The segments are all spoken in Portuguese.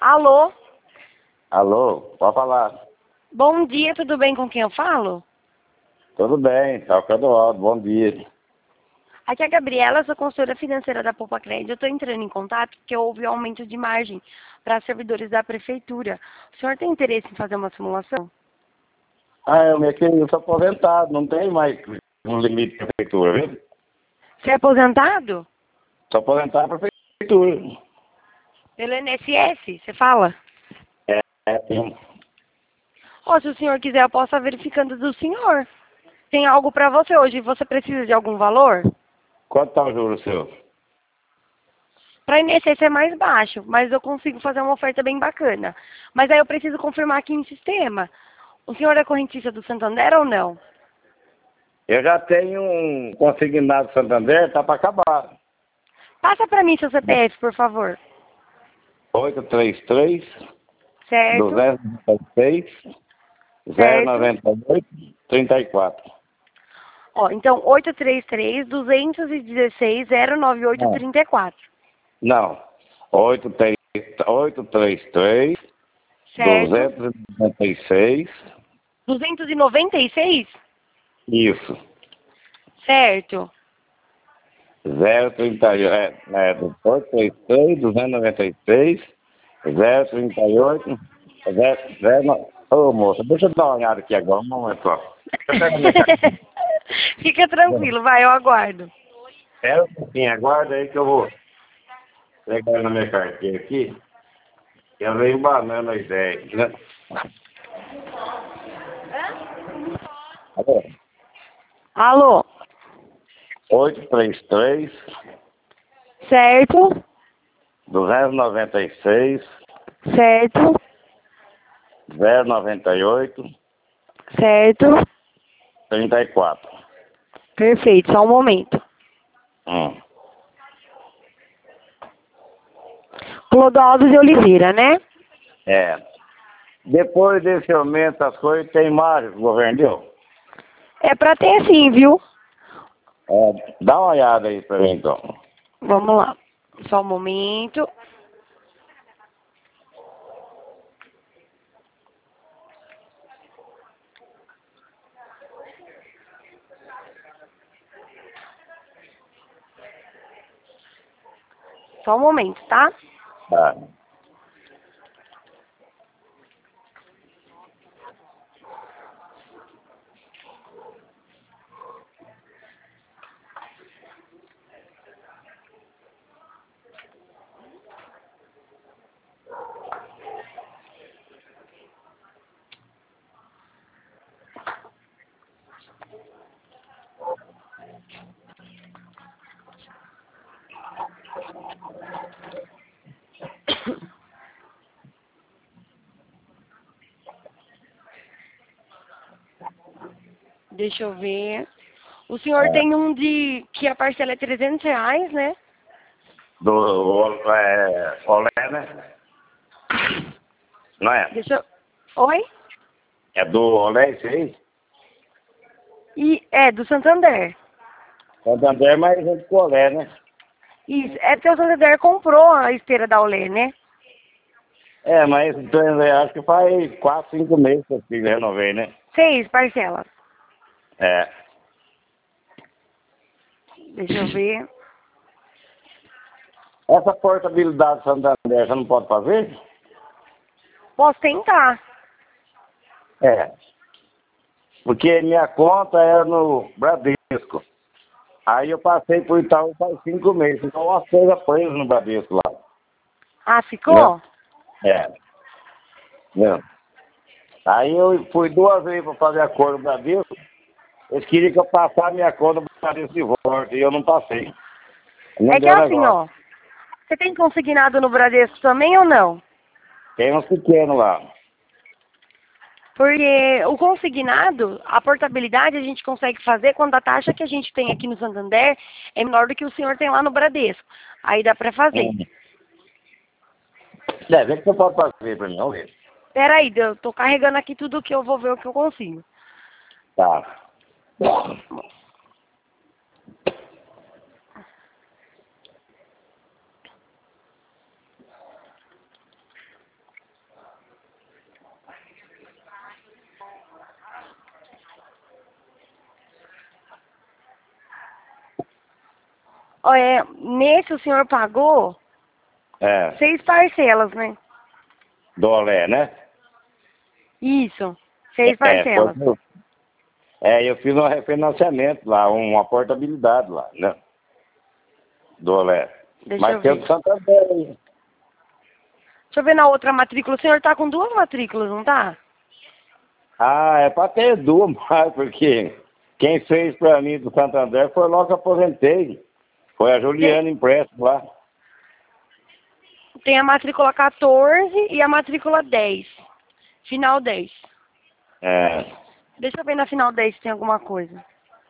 Alô? Alô, pode falar. Bom dia, tudo bem com quem eu falo? Tudo bem, tá o Cadoaldo, bom dia. Aqui é a Gabriela, sou consultora financeira da Poupa Crédito. Eu estou entrando em contato porque houve aumento de margem para servidores da prefeitura. O senhor tem interesse em fazer uma simulação? Eu sou aposentado, não tem mais um limite da prefeitura, viu? Você é aposentado? Sou aposentado da prefeitura. Pelo INSS, você fala? Tem. Ou se o senhor quiser, eu posso estar verificando do senhor. Tem algo para você hoje. Você precisa de algum valor? Quanto tá o juro seu? Para INSS é mais baixo, mas eu consigo fazer uma oferta bem bacana. Mas aí eu preciso confirmar aqui em sistema. O senhor é correntista do Santander ou não? Eu já tenho um consignado Santander, tá para acabar. Passa para mim seu CPF, por favor. 833 Certo? 296 Certo. 098 34. Ó, então 833-216-09834. Não. 833 Certo? 296. 296? Isso. Certo. 033, 296, 038, 0. Ô, moça, deixa eu dar uma olhada aqui agora, um momento só. Deixa eu pegar minha carteira. Fica tranquilo, vai, eu aguardo. Espera um pouquinho, aguarda aí que eu vou pegar na minha carteira aqui. Eu venho banando a ideia, né? Alô? Alô? 833, Certo? 296, Certo? 098, Certo? 34. Perfeito, só um momento. Clodoaldo de Oliveira, né? É. Depois desse aumento das coisas, tem mais, o governo deu? É pra ter sim, viu? É, dá uma olhada aí pra mim, então. Vamos lá. Só um momento. Só um momento, tá? Tá. Deixa eu ver. O senhor tem um de que a parcela é R$ 300, né? Olé, né? Não é? Deixa eu... Oi? É do Olé isso aí? E é do Santander. Santander, mas junto com o Olé, né? Isso. É porque o Santander comprou a esteira da Olé, né? É, mas acho que faz 4, 5 meses que eu renovei, né? 6 parcelas. É. Deixa eu ver. Essa portabilidade do Santander, você não pode fazer? Posso tentar. É. Porque minha conta é no Bradesco. Aí eu passei por Itaú faz 5 meses. Então as coisas presas no Bradesco lá. Ah, Né? ficou? É. Né? Aí eu fui 2 vezes para fazer a conta no Bradesco. Eles queriam que eu passasse minha conta no Bradesco de volta. E eu não passei. Não É que deu é assim, negócio. ó. Você tem consignado no Bradesco também ou não? Tem uns pequenos lá. Porque o consignado, a portabilidade a gente consegue fazer quando a taxa que a gente tem aqui no Santander é menor do que o senhor tem lá no Bradesco. Aí dá pra fazer. É, vê que você pode fazer para mim, vamos ver. Peraí, eu tô carregando aqui tudo que eu vou ver o que eu consigo. Tá. Nesse o senhor pagou 6 parcelas, né? Dolé, né? Isso, 6 parcelas. Eu fiz um refinanciamento lá, uma portabilidade lá, né? Dolé. Deixa eu Mas tem o ver. do Santander aí. Deixa eu ver na outra matrícula. O senhor tá com 2 matrículas, não tá? Ah, é pra ter 2 mais, porque quem fez pra mim do Santander foi logo que eu aposentei. Foi a Juliana Empréstimo lá. Tem a matrícula 14 e a matrícula 10. Final 10. Deixa eu ver na final 10 se tem alguma coisa.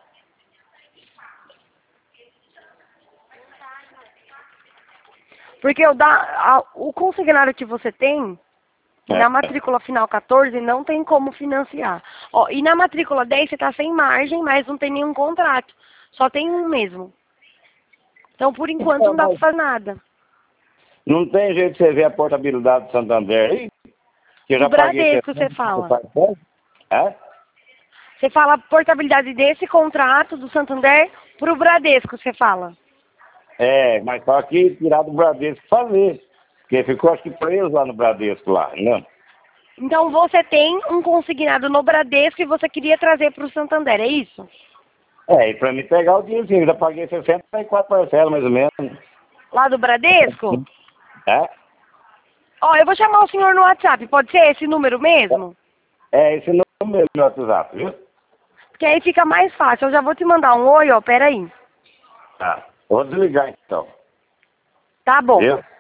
Porque o consignado que você tem, na matrícula final 14, não tem como financiar. E na matrícula 10 você está sem margem, mas não tem nenhum contrato. Só tem um mesmo. Então, por enquanto, não dá para fazer nada. Não tem jeito de você ver a portabilidade do Santander aí? Que eu já O Bradesco, você fala. Você fala a portabilidade desse contrato do Santander para o Bradesco, você fala. Mas só que tirar do Bradesco fazer. Porque ficou, acho que, preso lá no Bradesco lá, né? Então, você tem um consignado no Bradesco e você queria trazer para o Santander, é isso? E pra mim pegar o dinheirinho, eu já paguei 64 parcelas, mais ou menos. Lá do Bradesco? É? Eu vou chamar o senhor no WhatsApp, pode ser esse número mesmo? Esse número no WhatsApp, viu? Porque aí fica mais fácil. Eu já vou te mandar um oi, peraí. Tá. Vou desligar então. Tá bom. Viu?